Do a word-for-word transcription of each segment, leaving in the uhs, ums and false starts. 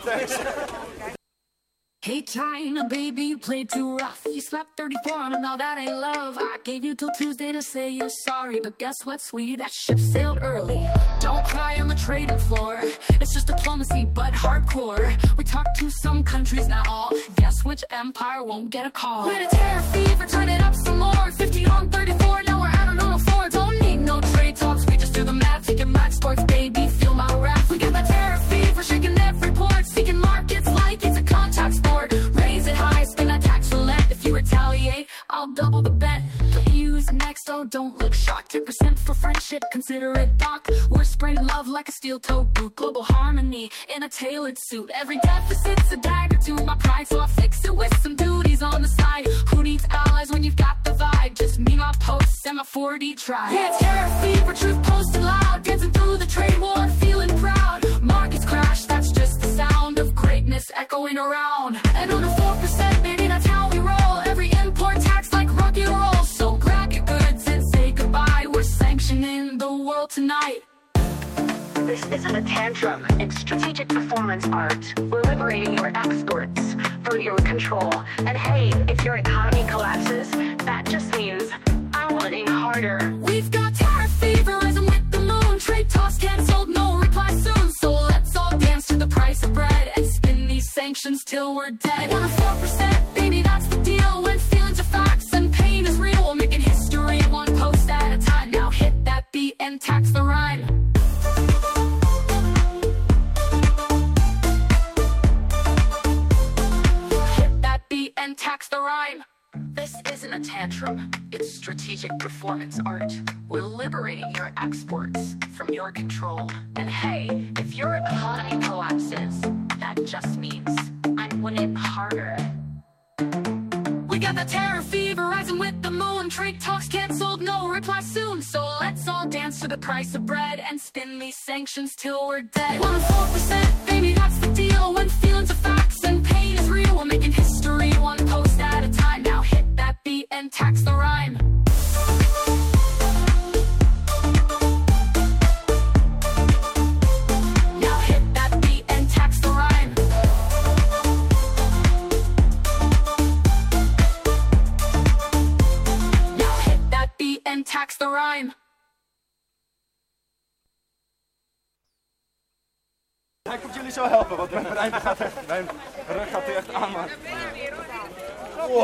Hey China, baby, you played too rough. You slept thirty-four and now that ain't love. I gave you till Tuesday to say you're sorry, but guess what, sweetie, that ship sailed early. Don't cry on the trading floor. It's just diplomacy, but hardcore. We talked to some countries now. Guess which empire won't get a call? When a terror fever, turn it up some more. fifty on thirty-four, now we're out on oh four. Don't need no trade talks, we just do the math. Taking max sports, baby, feel my wrath. We got that terror fever, shaking every port. Seeking markets like it's a contact sport. Raise it high, spin that tax roulette. If you retaliate, I'll double the bet. The E U's next, oh don't look shocked. ten percent for friendship, consider it doc. We're spreading love like a steel-toed boot. Global harmony in a tailored suit. Every deficit's a dagger to my pride, so I'll fix it with some duties on the side. Who needs allies when you've got the vibe? Just me, my posts, and my four D tribe. Yeah, terror fever, truth posted loud. Dancing through the trade war, feeling proud. Markets crash, that's just the sound of greatness echoing around. And on the four percent, baby, that's how we roll. Every import tax like rock and roll. So grab your goods and say goodbye. We're sanctioning the world tonight. This isn't a tantrum, it's strategic performance art. We're liberating your exports from your control. And hey, if your economy collapses, that just means I'm winning harder. We've got terror fever, rising with the moon. Trade talks cancelled, no reply soon. So let's all dance to the price of bread and spin these sanctions till we're dead. One or four percent, baby, that's the deal. When feelings are facts and pain is real, we're making history one post at a time. Now hit that beat and tax the rhyme. And tax the rhyme. This isn't a tantrum, it's strategic performance art. We're liberating your exports from your control. And hey, if your economy collapses, that just means I'm winning harder. We got the terror fever, rising with the moon. Trade talks cancelled, no reply soon. So let's all dance to the price of bread and spin these sanctions till we're dead. One or four percent, baby, that's the deal. When feelings are facts and pain is real, we're making history one post at a time. Now hit that beat and tax the rhyme. Now hit that beat and tax the rhyme. Now hit that beat and tax the rhyme. Hij komt jullie zo helpen, want mijn brein gaat echt, mijn rug gaat hier echt aanmaken. Oh.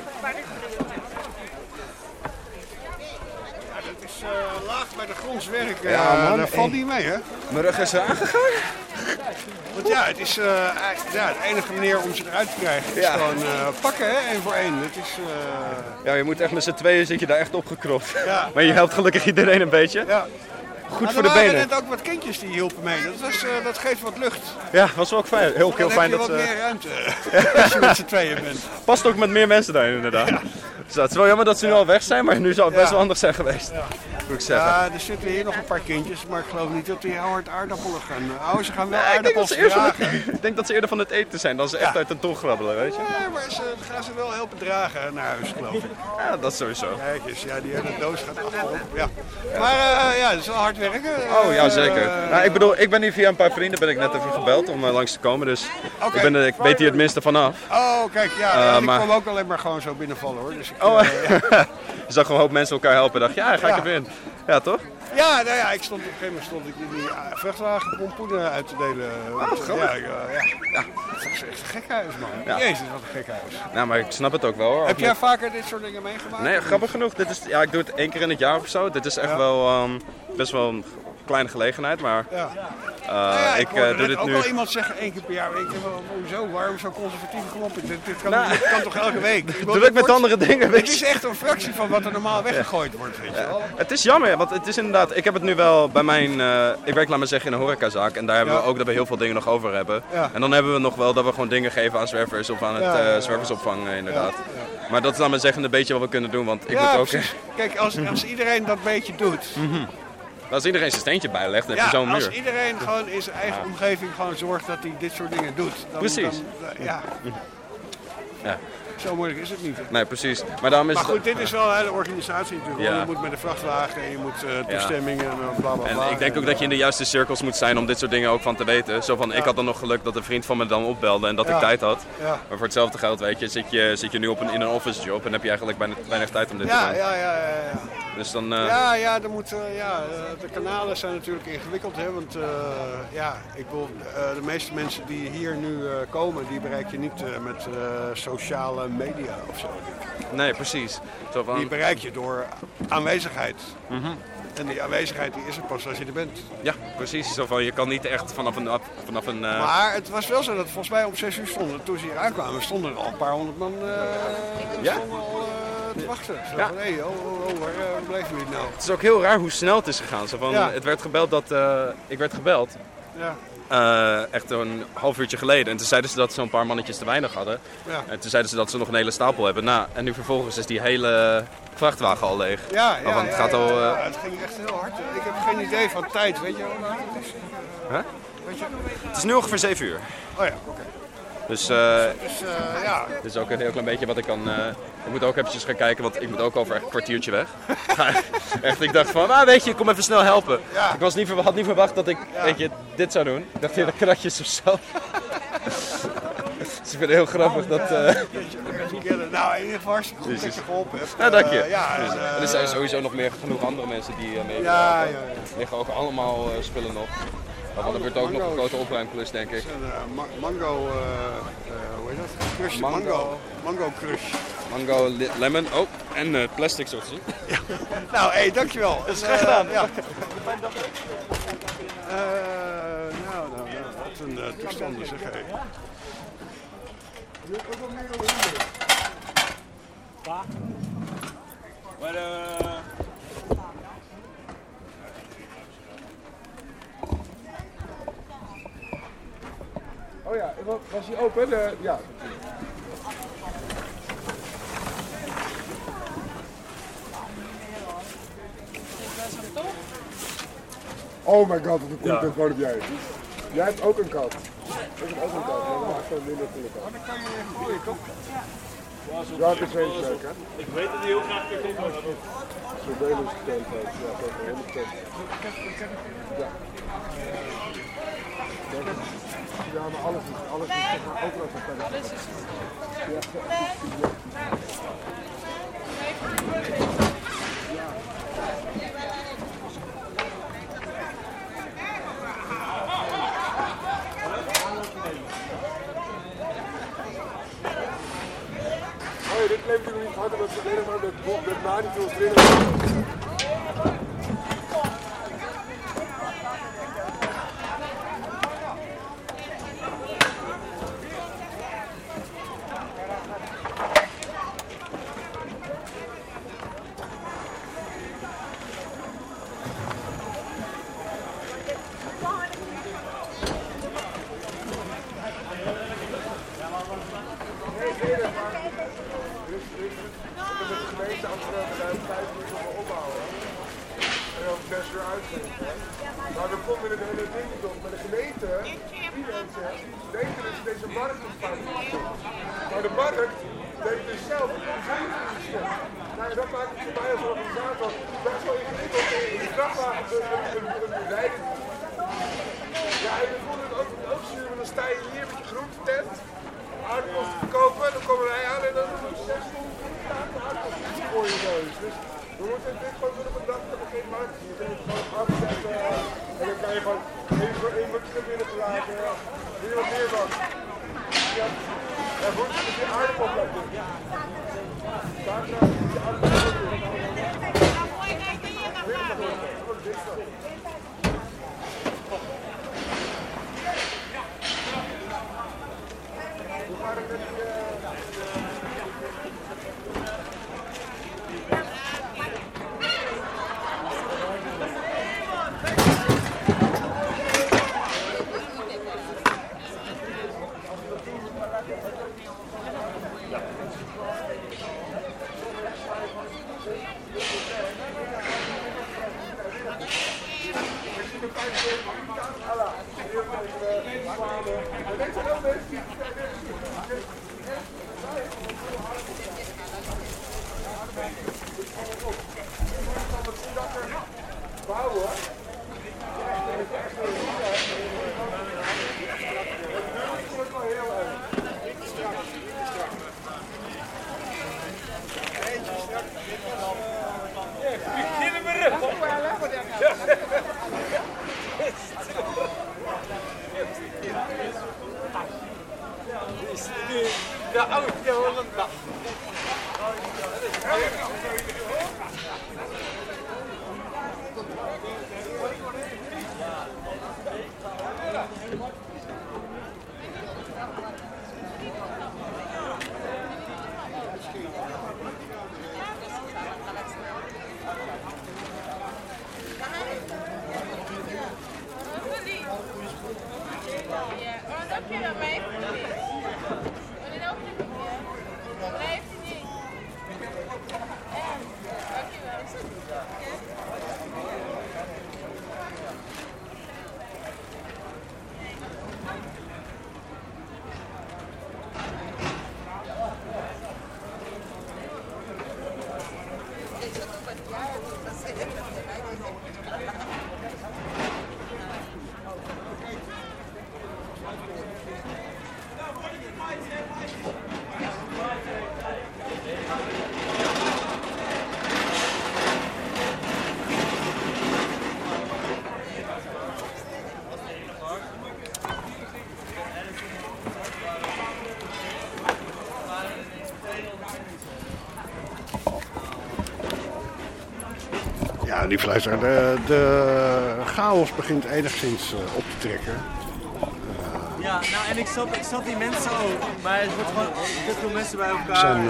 Ja, dat is uh, laag bij de grondswerk. Uh, Ja, man, dat valt niet mee, hè? Mijn rug is aangegaan. Want ja, het is uh, ja, de enige manier om ze eruit te krijgen. is Ja. gewoon uh, pakken, hè, één voor één. Het is, uh... Ja, je moet echt met z'n tweeën zit je daar echt opgekropt. Ja. Maar je helpt gelukkig iedereen een beetje. Ja. Goed Nou, voor de er waren benen. net ook wat kindjes die hielpen mee. Dat, was, uh, dat geeft wat lucht. Ja, was wel ook fijn. Heel, heel Dan fijn heb je dat wat ze... meer ruimte als je met z'n tweeën bent. Past ook met meer mensen daarin inderdaad. Ja. Dus het is wel jammer dat ze nu al weg zijn, maar nu zou het best Ja. wel handig zijn geweest. Ja. Moet ik zeggen. Ja, er zitten hier nog een paar kindjes, maar ik geloof niet dat die hard aardappelen gaan. Oh, ze gaan wel Ja, ik, denk dat aardappels ze eerst van dragen. het, ik denk dat ze eerder van het eten zijn dan ze echt Ja. uit de tong grabbelen, weet je. Ja, maar ze gaan ze wel helpen dragen naar huis, geloof ik. Ja, dat sowieso. Kijk eens, ja, die hele doos gaat achterop. Ja. Maar uh, ja, dat is wel hard werken. Oh ja, zeker. Uh, Nou, ik bedoel, ik ben hier via een paar vrienden ben ik net even gebeld om uh, langs te komen, dus Oké. ik, ben, er- ik weet hier het minste vanaf. Oh, kijk, ja, Uh, ja, ik maar- kwam ook alleen maar gewoon zo binnenvallen hoor. Dus ik, Oh, uh, ja. je zag gewoon een hoop mensen elkaar helpen en dacht, ja, ga ik Ja. even in. Ja, toch? Ja, nou ja, ik stond op een gegeven moment stond ik in die uh, vrachtwagen pompoenen uit te delen. Oh, grappig. Ja, ik, uh, ja. ja, dat is echt een gek huis, man. Ja. Jezus, wat een gek huis. Nou, maar ik snap het ook wel hoor. Heb jij vaker dit soort dingen meegemaakt? Nee, grappig genoeg. Dit is, ja, ik doe het één keer in het jaar of zo. Dit is echt Ja. wel um, best wel een kleine gelegenheid, maar Ja. uh, Nou ja, ik ik hoorde uh, doe net dit ook nu. wel iemand zeggen één keer per jaar. Ik denk wel, hoezo, waarom zo conservatief gelopen? Dit, dit, kan, Nou. dit kan toch elke week? Ik bedoel, Doe ik het met wordt- andere dingen, Het weet is je. echt een fractie van wat er normaal weggegooid wordt, weet je wel. Het is jammer, want het is inderdaad, ik heb het nu wel bij mijn, uh, ik werk laat maar zeggen in een horecazaak en daar hebben Ja. we ook dat we heel veel dingen nog over hebben. Ja. En dan hebben we nog wel dat we gewoon dingen geven aan zwervers of aan het Ja, ja, ja. uh, zwerversopvang uh, inderdaad. Maar dat is laat maar zeggen een beetje wat we kunnen doen, want ik Ja, moet ook, precies. Kijk, als, als iedereen dat beetje doet. als iedereen zijn steentje bijlegt, dan heb je Ja, zo'n als muur. iedereen gewoon in zijn eigen omgeving gewoon zorgt dat hij dit soort dingen doet. Dan, Precies. Dan, ja. Ja. Zo moeilijk is het niet. Hè? Nee, precies. Maar, daarom is maar goed, het... dit is wel een hele organisatie natuurlijk. Ja. Je moet met de vrachtwagen en je moet uh, toestemmingen en uh, bla bla bla. En ik denk ook dat je in de juiste cirkels moet zijn om dit soort dingen ook van te weten. Zo van, ja. Ik had dan nog geluk dat een vriend van me dan opbelde en dat ja. ik tijd had. Ja. Maar voor hetzelfde geld, weet je, zit je, zit je nu op een, in een office job en heb je eigenlijk bijna weinig tijd om dit ja, te doen. Ja, ja, ja, ja. Dus dan, uh... Ja, ja, er moet, uh, ja, de kanalen zijn natuurlijk ingewikkeld, hè, want uh, ja, ik bedoel, uh, de meeste mensen die hier nu uh, komen, die bereik je niet uh, met uh, sociale media of zo. Nee, precies. Zo van... Die bereik je door aanwezigheid. Mm-hmm. En die aanwezigheid die is er pas als je er bent. Ja, precies. Zo van, je kan niet echt vanaf een... Vanaf een uh... Maar het was wel zo dat volgens mij om zes uur stonden, toen ze hier aankwamen, stonden er al een paar honderd man uh, ja? stonden al uh, te wachten. Zo ja. van, hé, hey, oh, oh, oh, waar uh, bleven jullie nou? Het is ook heel raar hoe snel het is gegaan. Zo van, ja. Het werd gebeld dat... Uh, ik werd gebeld. Ja. Uh, echt een half uurtje geleden. En toen zeiden ze dat ze een paar mannetjes te weinig hadden. Ja. En toen zeiden ze dat ze nog een hele stapel hebben. Nou, en nu vervolgens is die hele vrachtwagen al leeg. Ja, ja, Want het, ja, gaat ja, al, uh... ja, het ging echt heel hard. Ik heb geen idee van tijd, weet je wel? Huh? Weet je? Het is nu ongeveer zeven uur. Oh ja, oké. Okay. Dus, uh, dus uh, ja. Dit is ook een heel klein beetje wat ik kan... Uh, ik moet ook eventjes gaan kijken, want ik moet ook over echt een kwartiertje weg. Echt, ik dacht van, ah, weet je, ik kom even snel helpen. Ja. Ik was niet, had niet verwacht dat ik ja. weet je, dit zou doen. Ik dacht, ja. de kratjes of zo. Dus ik vind het heel grappig dat... Uh... Nou, in ieder geval hartstikke goed dat je geholpen hebt. Ja, dank je. Uh, ja, dus, uh, en er zijn sowieso nog meer genoeg andere mensen die uh, mee ja, ja, ja. Er liggen ook allemaal uh, spullen nog. Want er wordt ook nog een grote opruimklus, denk ik. Een, uh, ma mango, uh, uh, hoe heet dat? Crush, mango. mango. Mango crush. Mango lemon, oh, en uh, plastic zoals je ziet. Ja. Nou, hé, hey, dankjewel. Dat is graag gedaan. Uh, ja. uh, nou, nou, nou, wat een uh, toestanden zeg hé. Maar uh... Oh ja, was hij open? De... Ja. Oh my god, wat een coole telefoon heb jij. Jij hebt ook een kat. Ik heb ook een kat, maar dat maakt gewoon minder coole kat. Maar dan kan je even gooien, toch? Ja, het is heel leuk, hè? Ik weet dat hij heel graag weer komt, maar dat ook. Surveillance tent, ja, dat is honderd procent. Ja. Ja, maar alles is, alles is, maar overal van verder. Alles is Oh, dit neemt u nog niet hard, omdat ze alleen maar met Bob met Mani toen ons erin. Maar er komt weer een hele ding op. Maar de gemeente, die mensen, denken dat ze deze markt ontvangen. Maar de markt denkt dus zelf een omgeving. Nou ja, dat maakt het voor mij als organisator best wel ingewikkeld. Die vrachtwagen een rijden. Ja, en ik vond het ook, ook zuur, want dan sta je hier met je groentetent, aardappels te verkopen, dan komen wij aan en dan doen we zes aardappels voor je neus. Dus we moeten dit gewoon doen op een dag dat er geen markt is. Je kunt het gewoon afzetten en dan kan je gewoon even één bakje naar binnen praten. Wil je wat meer van? Ja, ja goed, dat je aardappel blijft doen. Daar krijg je je aardappel doen. Hoe gaat het met die... Deze Ja, lieve luisteraar, de, de chaos begint enigszins uh, op te trekken. Uh, ja, nou en ik snap, ik snap die mensen ook, maar het wordt gewoon te veel mensen bij elkaar. Zijn,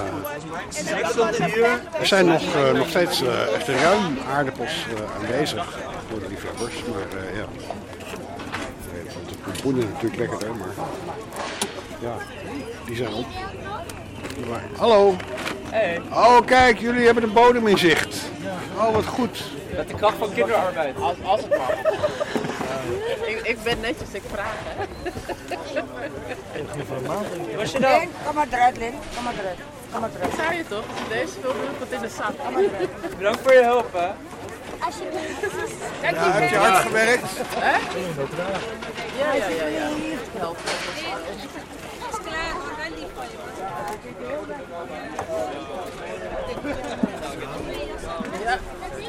uh, er zijn nog, uh, nog steeds uh, echt ruim aardappels uh, aanwezig voor de liefhebbers, maar uh, ja. Want de pompoenen natuurlijk lekkerder, maar ja, die zijn op. Maar, hallo! Hey. Oh kijk, jullie hebben de bodem in zicht. Oh, wat goed. Met de kracht van kinderarbeid. Als, als het mag. Uh, ik, ik ben netjes, ik vraag hè. Was je dan? Kom maar eruit, Lin. Kom maar eruit. Kom maar eruit. Ik zei je toch? Deze film komt in de zak. Kom maar eruit. Bedankt voor je hulp hè. Alsjeblieft. Ja, heb je hard gewerkt? Hè? Ja, ja, ja, ja. Help. Het is klaar hoor, wel lief van je. Ja.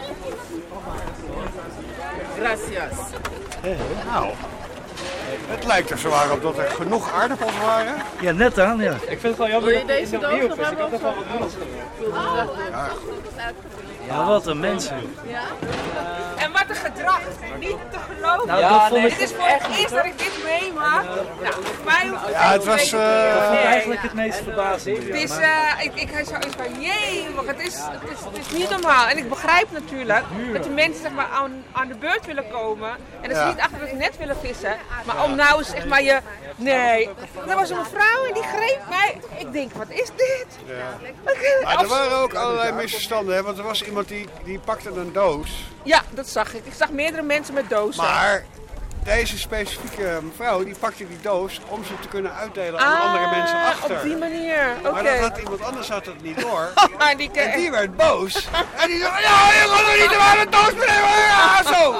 Gracias. Nou, het lijkt er zwaar op dat er genoeg aardappels waren. Ja, net aan, ja. Ik vind het wel jammer dat je deze doos nog ik had nog wel wat mensen. Ja. Ja, wat een mensen. Ja. En wat een gedrag. Niet te geloven. Nou, ja, nee, het is voor het eerst dat ik dit meemaak. Nou, mij hoeft ja, het was uh, dat vond ik eigenlijk het meest verbazend. Het is, uh, ik, ik had zoiets van, jee, maar het is, het, is, het is niet normaal. En ik begrijp natuurlijk dat de mensen zeg maar, aan, aan de beurt willen komen. En dat ze ja. niet achter het net willen vissen. Maar om nou zeg maar je, nee. Er was een mevrouw en die greep mij. Ik denk, wat is dit? Ja. Maar er waren ook allerlei misverstanden, hè? Want er was iemand die, die pakte een doos. Ja, dat zag ik. Ik zag meerdere mensen met dozen. Maar deze specifieke mevrouw die pakte die doos om ze te kunnen uitdelen aan ah, andere mensen achter. Op die manier, oké. Maar dat had iemand anders had het niet door. en, die en die werd boos. En die zei, ja, je kan er niet aan de doos brengen. Ja, zo.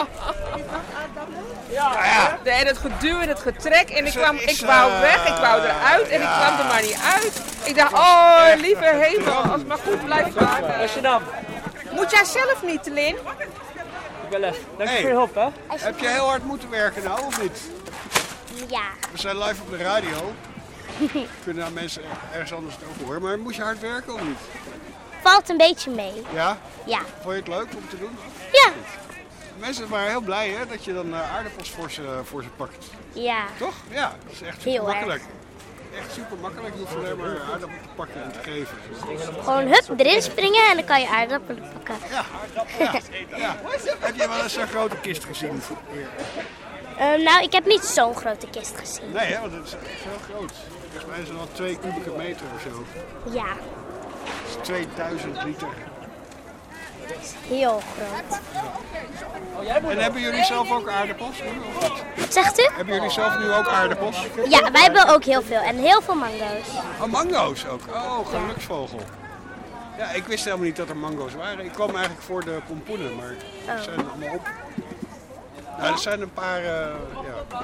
Ja, nou ja. En het geduw en het getrek. En ik, Ze kwam, is, ik wou uh, weg, ik wou eruit en ja. ik kwam er maar niet uit. Ik dacht, oh lieve hemel, als het maar goed blijft varen. Amsterdam. Moet jij zelf niet, Lin? Ik ben even. Dank je hey, voor je hulp, hè? Heb je heel hard moeten werken nou, of niet? Ja. We zijn live op de radio. Kunnen nou mensen ergens anders het ook horen. Maar moest je hard werken of niet? Valt een beetje mee. Ja? Ja. Vond je het leuk om te doen? Ja. Mensen waren heel blij hè, dat je dan uh, aardappels voor ze, voor ze pakt. Ja. Toch? Ja, dat is echt super heel makkelijk. Erg. Echt super makkelijk. Je hoeft alleen maar aardappelen te pakken en te geven. Gewoon hup, erin springen en dan kan je aardappelen pakken. Ja. ja. ja. Heb je wel eens zo'n grote kist gezien? Um, nou, ik heb niet zo'n grote kist gezien. Nee, hè, want het is echt heel groot. Volgens mij is het wel twee kubieke meter of zo. Ja. Dat is tweeduizend liter. Dat is heel groot. En hebben jullie zelf ook aardappels? Wat zegt u? Hebben jullie zelf nu ook aardappels? Ja, wij hebben ook heel veel. En heel veel mango's. Oh, mango's ook. Oh, geluksvogel. Ja, ik wist helemaal niet dat er mango's waren. Ik kwam eigenlijk voor de pompoenen, maar die zijn er allemaal op. Nou, er zijn een paar, uh, ja.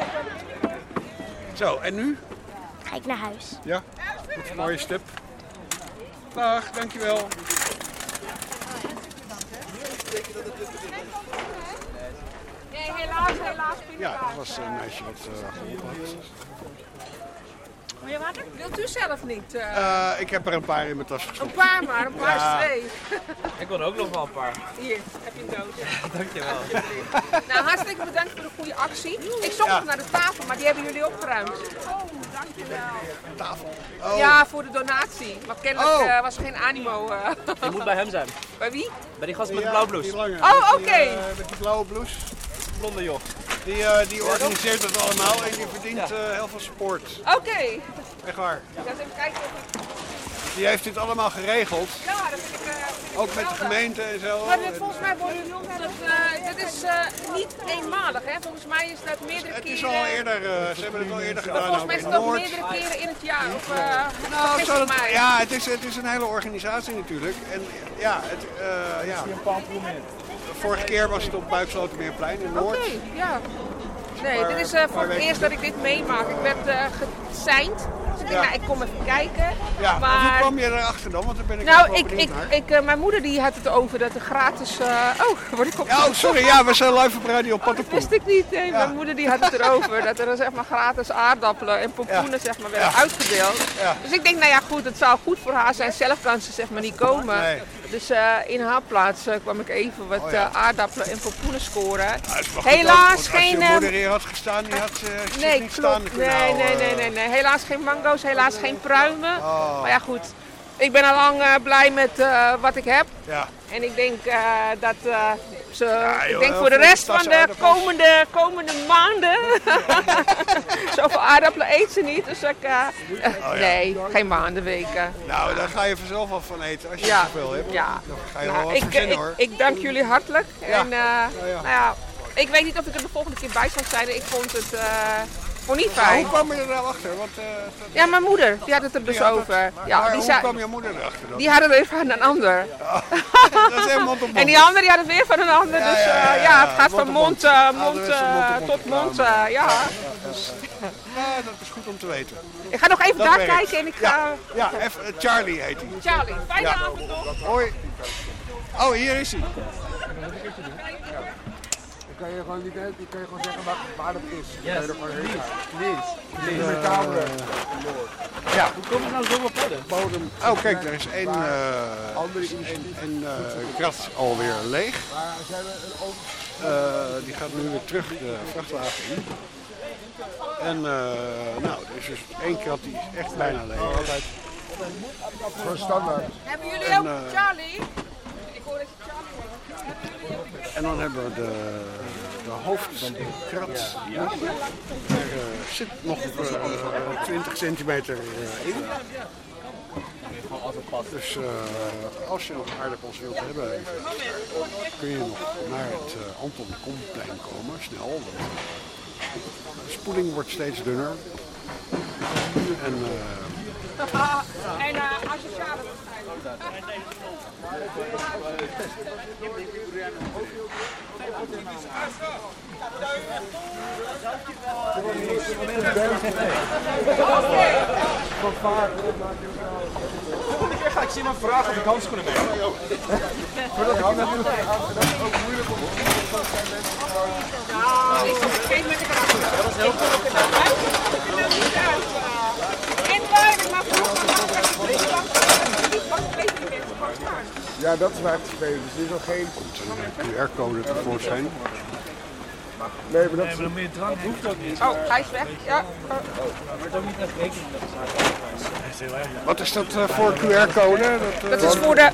Zo, en nu? Ga ik naar huis. Ja, dat is een mooie stip. Dag, dankjewel. Nee, Nee, helaas, helaas. Ja, dat was een meisje wat uh, geholpen had. Wil je water? Wilt u zelf niet? Uh... Uh, ik heb er een paar in mijn tas gestopt. Een paar maar, een paar ja. twee. Ik wil ook nog wel een paar. Hier, heb je een doos. Ja, dankjewel. Nou, hartstikke bedankt voor de goede actie. Ik zocht ja. nog naar de tafel, maar die hebben jullie opgeruimd. Oh, dankjewel. Tafel? Oh. Ja, voor de donatie. Maar kennelijk oh. uh, was er geen animo. Uh. Je moet bij hem zijn. Bij wie? Bij die gast met ja, de blauwe blouse. Lange, oh, oké. Okay. Uh, met die blauwe blouse. Blonde joch. Die, uh, die organiseert het allemaal en die verdient uh, heel veel support. Oké. Okay. Echt waar. Ik ga eens even kijken of ik... Die heeft dit allemaal geregeld. Ja, dat vind ik, uh, vind ik ook met de gemeente en zo. Maar dit, volgens mij worden dat, uh, dat is uh, niet eenmalig, hè? Volgens mij is dat meerdere het keren... Het is al eerder, uh, ze hebben het al eerder gedaan. Volgens mij is het ook meerdere keren in het jaar. Of, uh, nou, zo dat, ja, het is, het is een hele organisatie natuurlijk. En ja, het, uh, ja. Vorige keer was het op Buikslotermeerplein in Noord. Oké, okay, ja. Nee, dit is uh, voor het eerst dat ik dit meemaak. Ik werd uh, geseind. Dus ik denk, ja. nou, ik kom even kijken. Ja, maar hoe kwam je erachter dan? Want dan ben ik nou, ik, ik, ik, uh, mijn moeder die had het over dat er gratis... Uh, oh, word ik op... Oh, sorry, ja, we zijn live op Radio Pattenpoel. Dat wist ik niet. Nee. Ja. Mijn moeder die had het erover dat er zeg maar gratis aardappelen en pompoenen ja. zeg maar, werden ja. uitgedeeld. Ja. Dus ik denk, nou ja, goed, het zou goed voor haar zijn. Zelf kan ze zeg maar niet komen. Nee. Dus uh, in haar plaats uh, kwam ik even wat oh, ja. uh, aardappelen en pompoenen scoren. Ja, helaas ook, geen... Als je moeder hier had gestaan, die had uh, nee, niet klopt. staan Nee, nou, nee, nee, nee, nee. Helaas geen mango's, helaas geen pruimen. Oh. Maar ja, goed. Ik ben al lang uh, blij met uh, wat ik heb. Ja. En ik denk uh, dat uh, ze, ja, joh, ik denk voor de rest van de komende, komende maanden, zoveel aardappelen eet ze niet. Dus ik, uh, uh, oh, ja. nee, geen maanden, weken. Nou, daar ga je vanzelf wel van eten als je ja. zoveel hebt. Ja. Dan ga je nou, wel wat ik, verzinnen, ik, hoor. ik dank jullie hartelijk. Ja. En, uh, ja, ja. Nou ja, ik weet niet of ik er de volgende keer bij zal zijn. Ik vond het... Uh, Vond niet fijn. Nou, hoe kwam je er nou achter? Want, uh, dat... Ja, mijn moeder, die had het er dus ja, over. Dat, ja, maar die hoe zei... kwam je moeder erachter dan? Die had het weer van een ander. Oh, dat is helemaal mond op mond. En die andere die had het weer van een ander. Ja, dus uh, ja, ja, ja, ja, het gaat mond van mond, uh, mond, uh, ja, mond tot mond. Uh, ja. Ja, dus, ja, dat is goed om te weten. Ik ga nog even dat daar werkt. kijken en ik ga... Ja, ja even, uh, Charlie heet hij. Charlie, fijne ja. avond nog. Hoi. Oh, hier is hij. Kan je gewoon niet eten, kan je gewoon zeggen waar, waar dat is. Yes. Kan je er gewoon heen gaan. Please. Please. Met camera. Ja. Hoe komt het nou zo op bodem? Bodem. Oh kijk, er is één uh, een uh, krat alweer leeg. Uh, die gaat nu weer terug de vrachtwagen in. En uh, nou, er is dus één krat die is echt bijna leeg. Altijd. Voor standaard. Hebben jullie en, ook uh, Charlie? Ik hoor dat je Charlie hoort. En dan hebben we de, de hoofdkrat. Ja. Er uh, zit nog uh, twintig centimeter uh, in. Dus uh, als je nog aardappels wilt hebben, kun je nog naar het uh, Anton de Komplein komen, snel. Want de spoeling wordt steeds dunner. En, uh, en uh, asociale Volgende keer ga ik iemand vragen of ik handschoenen mee heb. Voordat ik natuurlijk ook moeilijk om te zijn mensen gewoon... Nou, ik heb geen met elkaar. Dat was heel goed. Ik heb er niet uit. En waar, maar vroeger was het ja, dat is waar het spelen. Dus er is nog geen Q R-code tevoorschijn. Nee, maar dat nee, maar dan moet je drank hoeft ook niet. Oh, hij is weg. Ja. Oh. Er wordt ook niet echt rekening met de zaak. Wat is dat uh, voor Q R-code? Dat, uh, dat is voor de...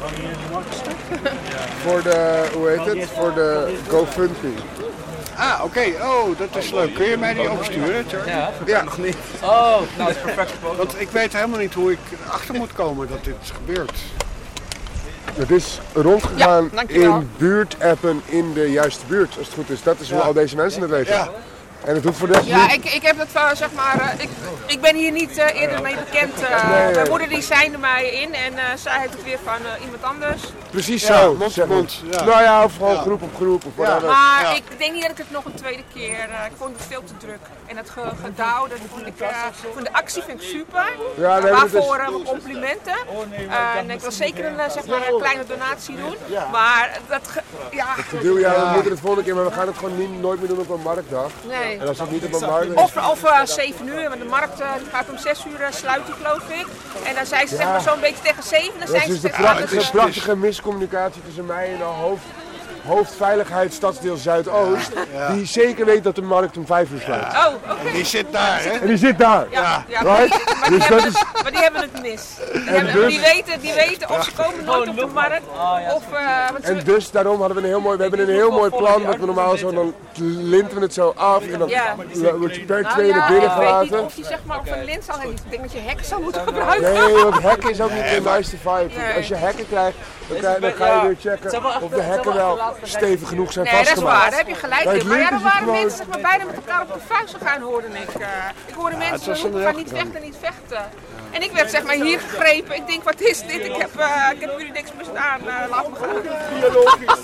voor de, hoe heet het? Voor de GoFundMe. Ah, oké. Okay. Oh, dat is leuk. Kun je mij die ook sturen, Charlie? Ja, ja. nog niet. Oh, nou, dat is perfect. Want ik weet helemaal niet hoe ik erachter moet komen dat dit gebeurt. Het is rondgegaan ja, in buurtappen in de juiste buurt, als het goed is. Dat is hoe ja. al deze mensen het weten. Ja. En het hoeft voor de rest Ja, niet... ik, ik heb dat uh, zeg maar, uh, ik, ik ben hier niet uh, eerder mee bekend. Uh, Nee, nee. Mijn moeder die seinde mij in en uh, zij heeft het weer van uh, iemand anders. Precies Ja, zo. mond zeg op maar. mond, ja. Nou ja, of gewoon Ja. groep op groep of Ja. whatever. Maar Ja. ik denk niet dat ik het nog een tweede keer, uh, ik vond het veel te druk. En het ge gedouw, dat vond ik, uh, vond de actie vind ik super. Ja, nee, uh, maar het waarvoor is- uh, complimenten. Uh, en ik wil zeker een, uh, zeg maar, een kleine donatie doen. Maar dat, ge ja. Ik bedoel, ja, we moeten het volgende keer, maar we gaan het gewoon niet, nooit meer doen op een marktdag. Nee. En als dat niet op een markt Of, of uh, zeven uur, want de markt uh, die gaat om zes uur uh, sluit die, geloof ik. En dan zijn ze zeg maar zo'n beetje tegen zeven. Dan Dat zijn is ze dus de tegen prachtige, acht. prachtige miscommunicatie tussen mij en de hoofd, hoofdveiligheid stadsdeel Zuidoost. Ja. Die zeker weet dat de markt om vijf uur sluit. Oh, oké. En die zit daar, hè? En die zit daar. Ja, ja. Right? Maar, die Dus hebben dat het, maar die hebben het mis. Die, hebben, dus- die, weten, die weten of ze komen nooit op de markt. Of, uh, want ze- En dus daarom hadden we een heel mooi, we hebben een heel mooi plan dat we normaal zo, dan linten we het zo af en dan Ja. wordt je per nou twee ja, naar binnen ik weet niet gelaten. of je zeg maar op een lint zal hebben. Ik denk dat je hekken zou moeten gebruiken. Nee, want hacken is ook niet de nice vibe. Nee. Als je hacken krijgt, dan, krijg- dan ga je weer checken of de hacken wel stevig genoeg zijn Nee, dat is vastgemaakt. waar, daar heb je gelijk Bij in. het Maar ja, linten er is het waren gewoon- mensen zeg maar, bijna met elkaar op de vuist gegaan, hoorde ik. Uh, ik hoorde het mensen was een roepen van heel niet vechten, niet vechten. En ik werd zeg maar hier gegrepen. Ik denk, wat is dit? Ik heb, uh, ik heb jullie niks misdaan. Uh, laat me gaan. Biologisch.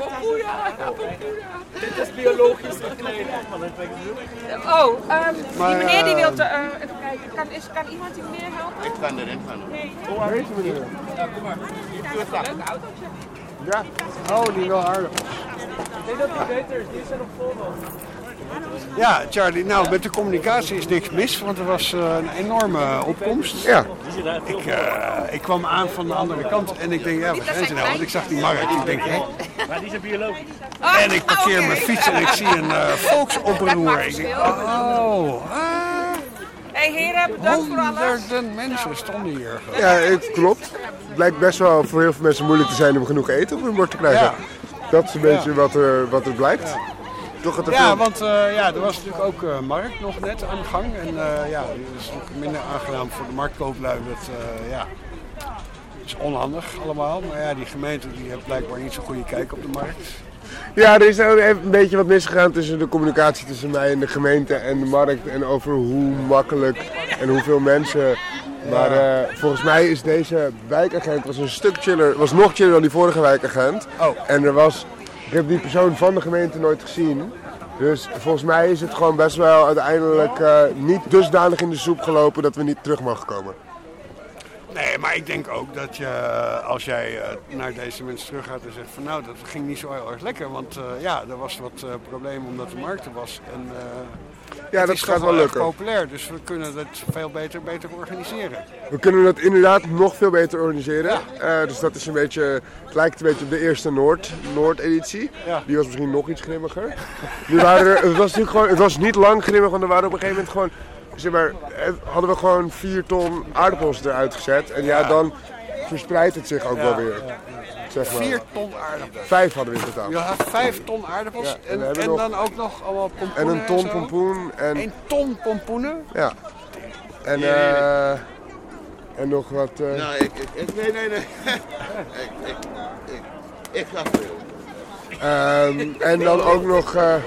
Dit Dit is biologisch gekleed. Oh, um, Maar, die meneer die uh, wil... Uh, even kijken, kan, is, kan iemand die meneer helpen? Ik kan erin gaan. Nee. Hoe heet die meneer? Ja, kom maar. Ja, dat is een leuke autootje. Ja. Oh, die wel aardig. Ik denk dat die beter is, die zijn nog vol nog. Ja, Charlie, nou met de communicatie is niks mis, want er was uh, een enorme opkomst. Ja. Ik, uh, ik kwam aan van de andere kant en ik denk, ja, waar zijn ze nou? Want ik zag die markt, ik denk, hè? Maar die zijn biologisch. En ik parkeer mijn fiets en ik zie een uh, volksoproer. Ik denk, oh, Hey heren, bedankt voor alles. honderden mensen stonden hier. Ja, het klopt. Het blijkt best wel voor heel veel mensen moeilijk te zijn om genoeg eten op hun bord te krijgen. Ja. Dat is een beetje Ja. wat, er, wat er blijkt. Toch het er Ja, veel... want uh, ja, er was natuurlijk ook uh, markt nog net aan de gang. En uh, ja, dat is ook minder aangenaam voor de marktkooplui. Dat uh, ja, is onhandig allemaal. Maar ja, die gemeente die heeft blijkbaar niet zo'n goede kijk op de markt. Ja, er is ook even een beetje wat misgegaan tussen de communicatie tussen mij en de gemeente en de markt. En over hoe makkelijk en hoeveel mensen. Maar uh, volgens mij is deze wijkagent was een stuk chiller, was nog chiller dan die vorige wijkagent. Oh. En er was, ik heb die persoon van de gemeente nooit gezien. Dus volgens mij is het gewoon best wel uiteindelijk uh, niet dusdanig in de soep gelopen dat we niet terug mogen komen. Nee, maar ik denk ook dat je, als jij uh, naar deze mensen terug gaat en zegt van nou, dat ging niet zo heel erg lekker. Want uh, ja, er was wat uh, probleem omdat de markt er was. En, uh, Ja, het dat is gaat toch wel erg lukken. populair, dus we kunnen het veel beter, beter organiseren. We kunnen dat inderdaad nog veel beter organiseren. Ja. Uh, dus dat is een beetje, het lijkt een beetje op de eerste Noord, Noord-editie. Ja. Die was misschien nog iets grimmiger. Die waren er, het was natuurlijk gewoon, het was niet lang grimmig, want er waren op een gegeven moment gewoon, zeg maar, hadden we gewoon vier ton aardappels eruit gezet. En ja, dan verspreidt het zich ook Ja, wel weer. ja, ja. Zeg maar. Vier ton aardappels. Vijf hadden we in totaal. Ja, vijf ton aardappels Ja, en en, we hebben en nog- dan ook nog allemaal En pompoenen een ton zo. pompoen. En, Een ton pompoenen? ja. En, eh en nog wat... eh, Nou, ik, ik, ik, nee, nee, nee. ik, ik, ik, ik ga veel. Ehm, en dan ook nog, eh,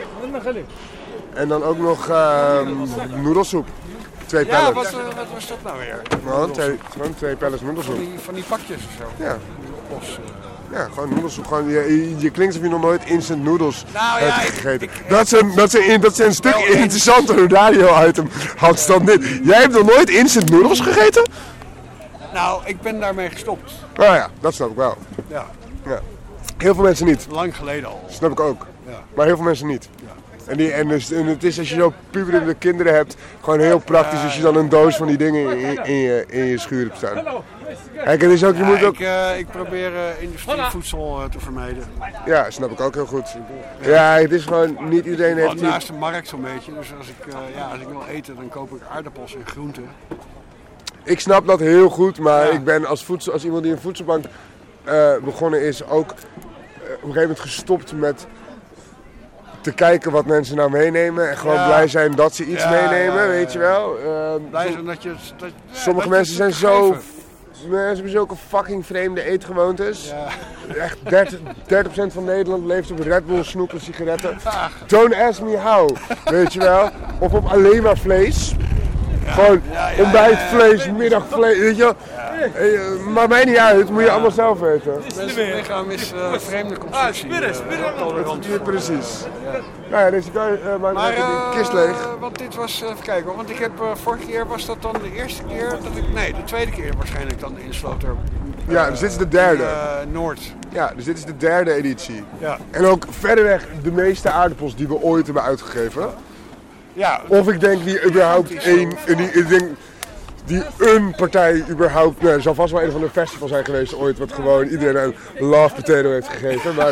en dan ook nog ehm, noedelsoep. Twee Ja, pallets. wat, uh, wat was dat nou weer? Gewoon twee, gewoon twee pallets noedelsoep. Van die, van die pakjes of zo? Ja. Bos, uh. Ja, gewoon noedelsoep. Gewoon, je, je, je klinkt alsof je nog nooit instant noodles Nou, hebt ja, ik- gegeten. dat, is een, dat, is een, dat is een stuk interessanter radio-item, Hans, dan dit. Jij hebt nog nooit instant noodles gegeten? Nou, ik ben daarmee gestopt. Nou ja, dat snap ik wel. Ja, Ja. Heel veel mensen niet. lang geleden al. Snap ik ook. Ja. Maar heel veel mensen niet. En, die, en, dus, en het is als je zo puberende kinderen hebt, gewoon heel praktisch als je dan een doos van die dingen in, in, je, in je schuur hebt staan. Kijk, het is ook, je Ja, moet ook... ik, uh, ik probeer uh, industrievoedsel uh, te vermijden. Ja, snap ik ook heel goed. Ja, het is gewoon, niet iedereen heeft... Gewoon die- naast de markt zo'n beetje. Dus als ik, uh, ja, als ik wil eten, dan koop ik aardappels en groenten. Ik snap dat heel goed, maar Ja. ik ben als, voedsel, als iemand die een voedselbank uh, begonnen is, ook uh, op een gegeven moment gestopt met te kijken wat mensen nou meenemen. En gewoon Ja. blij zijn dat ze iets Ja, meenemen, ja, ja, weet je ja. wel. Uh, Blij som- zijn dat je... Dat, ja, sommige dat je mensen zijn het zo... gegeven. Mensen hebben zulke fucking vreemde eetgewoontes. Ja. Echt dertig procent van Nederland leeft op Red Bull, snoep en sigaretten. Don't ask me how, weet je wel. Of op alleen maar vlees. Ja. Gewoon ja, ja, ontbijtvlees, ja, ja, middagvlees, weet je wel. Ja. Maakt mij niet uit, moet je ja. allemaal zelf weten. Het lichaam is uh, vreemde constructie. Ah, spirren, spirren. Uh, precies. Ja. Nou ja, dus ik kan uh, maak maar, uh, de kist leeg. Want dit was, uh, even kijken, want ik heb uh, vorige keer was dat dan de eerste keer dat ik, nee, de tweede keer waarschijnlijk dan in Sloter. Uh, ja, dus dit is de derde. Uh, Noord. Ja, dus dit is de derde editie. Ja. En ook verreweg de meeste aardappels die we ooit hebben uitgegeven. Ja. Of ik denk die überhaupt één, die, ik denk die een partij überhaupt, nee, er zal vast wel een van de festivals zijn geweest ooit, wat gewoon iedereen een love potato heeft gegeven. Maar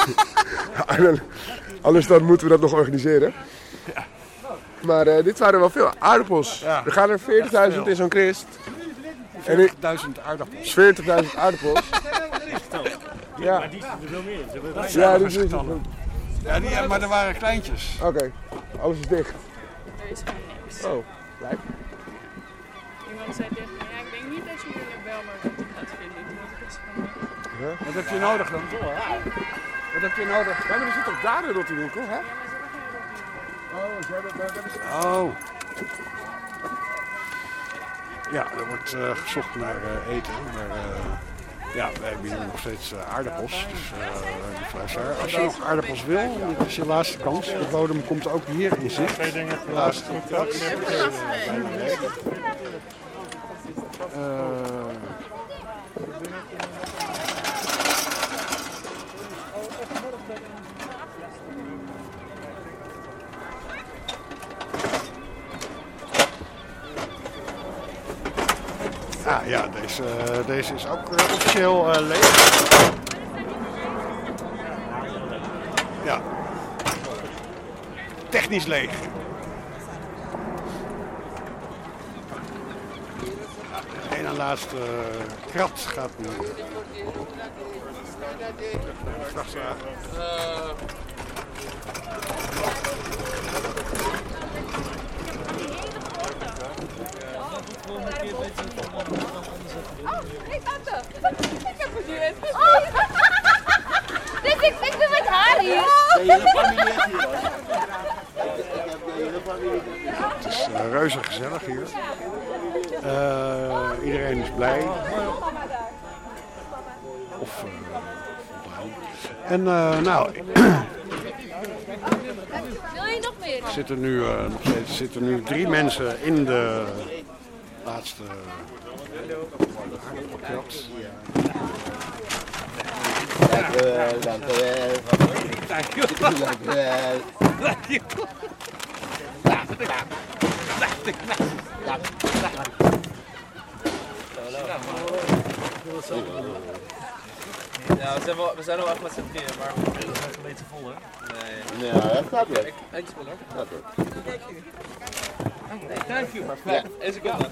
anders dan moeten we dat nog organiseren. Ja. Maar uh, dit waren wel veel aardappels. Ja. Er gaan er veertigduizend in zo'n kist. veertigduizend aardappels. veertigduizend aardappels. Ja. Maar die zijn er veel meer. Dat zijn ja, dit is het. Ja, die, maar er waren kleintjes. Oké, okay. Alles is dicht. Er is gewoon niks. Oh, lijp. Iemand zei tegen me, ja, ik denk niet dat je hier in Belmer wat gaat vinden. Ja? Wat heb je nodig dan? Wat heb je nodig? Ja, maar er zit toch daar een rottiewinkel, hè? Oh, ja, dat, dat is... Oh. Ja, er wordt uh, gezocht naar uh, eten. Maar, uh, ja, wij hebben hier nog steeds uh, aardappels. Dus uh, als je nog aardappels wil, dit is je laatste kans. De bodem komt ook hier in zicht. Twee dingen. De laatste kans. Uh, Ah ja, deze, deze is ook uh, officieel uh, leeg. Ja. Technisch leeg. De ene laatste uh, krat gaat nu. Vrachtwagen. Oh, nee, tante. Ik heb het hier even gezien. Dit ik, ik doe met haar hier. De hele familie is hier. Ik heb de hele familie. Het is uh, reuze gezellig hier. Uh, iedereen is blij. Of uh, blij. En uh, nou... Wil je nog meer? Er zitten nu, uh, nog steeds, zitten nu drie mensen in de laatste aardappelkrat. Dank u wel, dank u wel. Dank u wel. Dank u wel. Dank u wel. Ja, we zijn, wel, we zijn wel echt met z'n drieën, maar we zijn nog een beetje vol, hè? Nee. Ja, dat gaat wel. Eén spel, hoor. Dat wel. Thank you. Perfect. Is it good?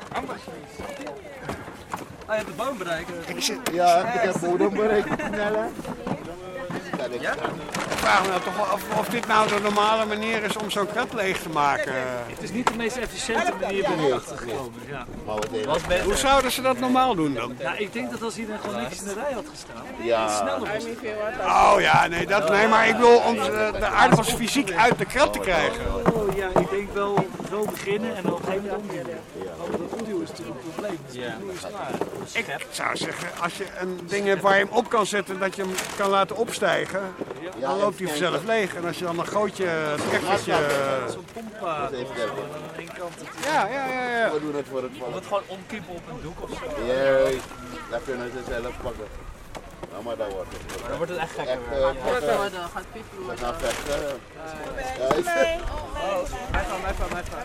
Ah, je hebt de boom bereikt. Ja, ik heb de bodem bereikt. Sneller. Ja? Ik vraag me nou toch wel af of dit nou de normale manier is om zo'n krat leeg te maken. Het is niet de meest efficiënte manier ben ik achtergekomen. Ja. Hoe zouden ze dat normaal doen dan? Ja, ik denk dat als hij dan gewoon netjes in de rij had gestaan, ja. iets sneller was. Oh ja, nee, dat, nee, maar ik wil om de aardappels fysiek uit de krat te krijgen. Oh ja, ik denk wel zo beginnen en dan op een gegeven moment omduwen. Want dat omduwen is natuurlijk een probleem. Ja. Ik zou zeggen, als je een ding hebt waar je hem op kan zetten, dat je hem kan laten opstijgen, dan loopt hij vanzelf leeg. En als je dan een grootje trekkertje... Zo'n pompa aan één kant. Ja, ja, ja, ja. We doen het voor het Of vallen. het gewoon omkiepen op een doek of zo. Jee, dat kunnen ze zelf pakken. Nou, maar dat wordt het. Maar dan wordt het echt gek. Echt, uh, Dan gaat Pietje we gaan vechten. Nee. Mij van, mij van, mij van.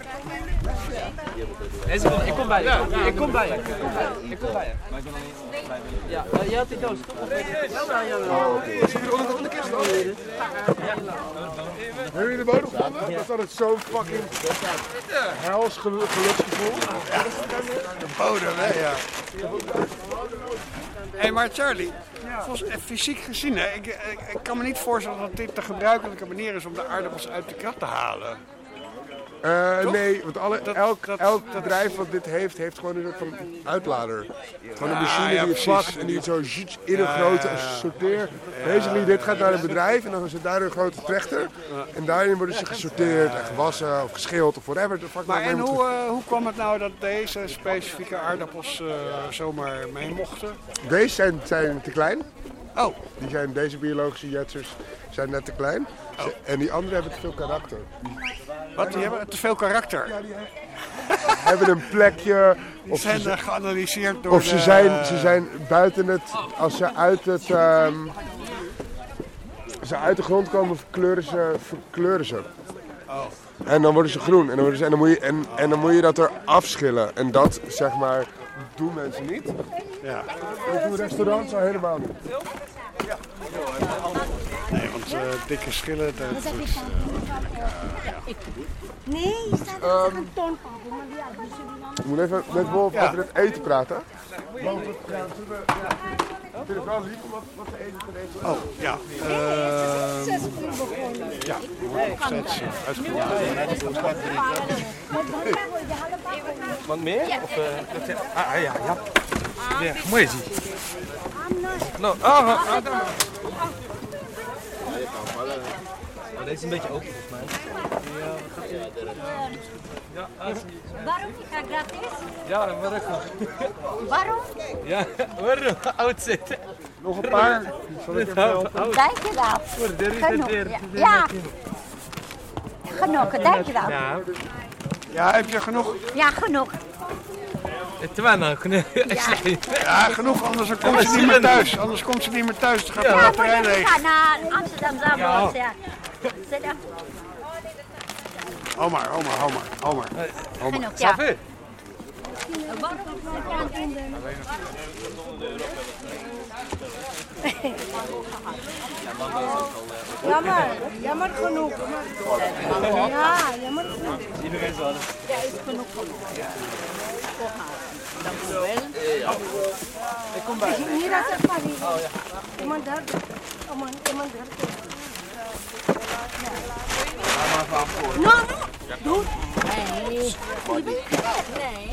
Deze kom, ik kom bij je. Ik kom bij je. Ik kom bij je. Maar ik ben nog niet bij je. Ja, jij had die doos toch? Ja, ja, ja. Zie je de onder de kist dan? Hebben jullie de bodem gevonden? Was dat het zo'n fucking hels geluksgevoel? Ja, de bodem, hè, ja. Hé, hey, maar Charlie, volgens, fysiek gezien, hè, ik, ik, ik kan me niet voorstellen dat dit de gebruikelijke manier is om de aardappels uit de krat te halen. Uh, nee, want alle, dat, elk, dat, elk dat, bedrijf wat dit heeft, heeft gewoon een soort van uitlader. Gewoon een machine ja, ja, die het pakt en die het zo in een ja, grote sorteer. Ja, basically, dit gaat naar een bedrijf en dan is het daar een grote trechter. En daarin worden ze gesorteerd en gewassen of geschild of whatever. Maar en hoe, uh, hoe kwam het nou dat deze specifieke aardappels uh, zomaar mee mochten? Deze zijn, zijn te klein. Oh. Die zijn, deze biologische jetsers zijn net te klein. Oh. En die andere hebben te veel karakter. Wat? Die hebben te veel karakter? Ja, die hebben een plekje. Die of zijn ze geanalyseerd door Of ze, de... zijn, ze zijn buiten het... Als ze uit het... Um, als ze uit de grond komen, verkleuren ze. Verkleuren ze. Oh. En dan worden ze groen. En dan, worden ze, en, dan moet je, en, en dan moet je dat er afschillen. En dat, zeg maar, doen mensen niet. Ja. Dat doen restaurants al helemaal niet. Ja. Nee, want uh, dikke schillen, dat is... Uh, ja. Nee, je staat er een ton van. Ik moet even met Wolf ja. over het eten praten. Want het, ja, we, ja, ik vind het wel lief om wat, wat te eten te eten. Oh, ja. Uh, ja, steeds uitgevoerd. Wat meer? Of, uh, ah, ja, ja. Ja, mooi zie. Nou, ah, ah, ah. Oh, deze is een beetje open volgens mij. Ja, waarom? Ik ga gratis? Ja, waarom? Waarom? Ja, waarom? Oud zitten. Nog een paar. Zal ik even helpen? Dank je wel. Genoeg. Ja. Genoeg, dank je wel. Ja. Ja, heb je genoeg? Ja, genoeg. Het was nou genoeg. Ja, genoeg, anders dan komt ze niet meer thuis. Anders komt ze niet meer thuis. Dan gaat de ja, batterij leeg. Ik ga naar Amsterdam Zandvoort. Ja. Hou maar, hou maar, hou maar. Hou maar. Genoeg, ja. Jammer, jammer genoeg. Ja, jammer genoeg. Iedereen zal het. Ja, is genoeg genoeg. Dank u wel. Ik kom bij. Hier is het maar hier. Oh ja. Iemand daar. Iemand daar. No, no. Doe. Nee. Nee.